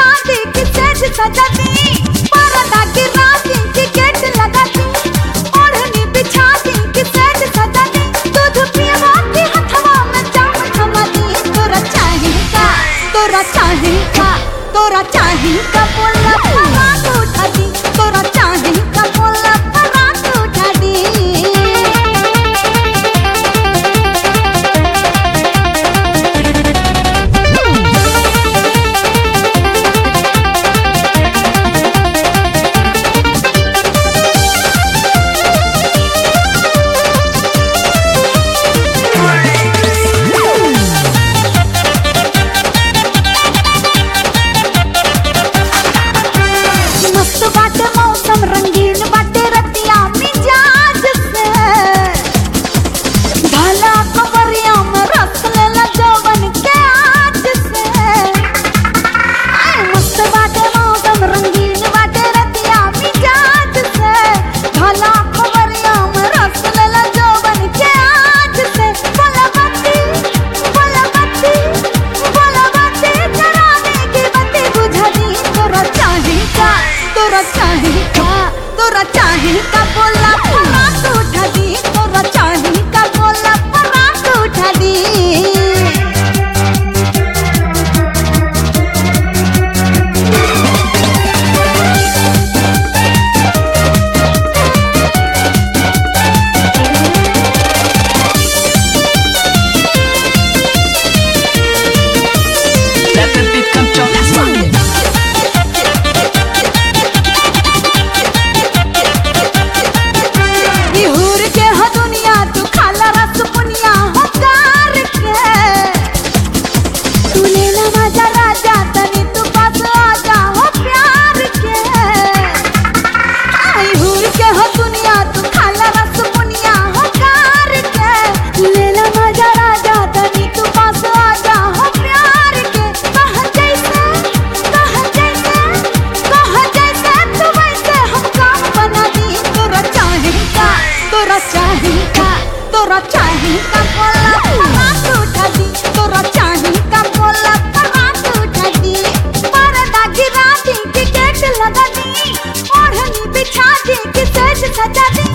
बिछा दी कि सेज सजा दी, पर्दा गिरा दी कि गेट लगा दी, ओढ़नी बिछा दी कि सेज सजा दी, दूध पियवा के हथवा में जाम थमा दी। तोरा चाही का, तोरा चाही का, तोरा चाही का बोला फराक उठा दी, तोरा चाही का बोला फराक उठा दी। मस्त बाटे मौसम रंगीन बाटे रतिया मिजाज से, ढाला कवरिया में रस लेला जौवन के आज से। मस्त बाटे मौसम रंगीन बाटे रतिया मिजाज से, ढाला कवरिया में रस लेला जौवन के आज से। बोला बत्ती, बोला बत्ती, बोला बत्ती जराने की बत्ती बुझा दी। तोरा चाही का, तोरा चाही का, तोरा चाही का बोला फराक उठा दी, तोरा चाही का बोला फराक उठा दी। Let the beat come to last one. निहुर के हो दुनिया तू खाला रस पुनिया हो कार के, तू लेला मजा राजा तनी तू पास आजा हो प्यार के। निहुर के हो दुनिया तू खाला रस पुनिया हो कार के, तू लेला मजा राजा तनी तू पास आजा हो प्यार के। कह जैसे, कह जैसे, कह जैसे तू वैसे हम काम बना दी। तोरा चाही का, तोरा चाही का, तोरा चाही का बोला फराक उठा दी, तोरा चाही का बोला फराक उठा दी। पर्दा गिरा दी कि गेट लगा दी, ओढ़नी बिछा दी कि सेज सजा दी,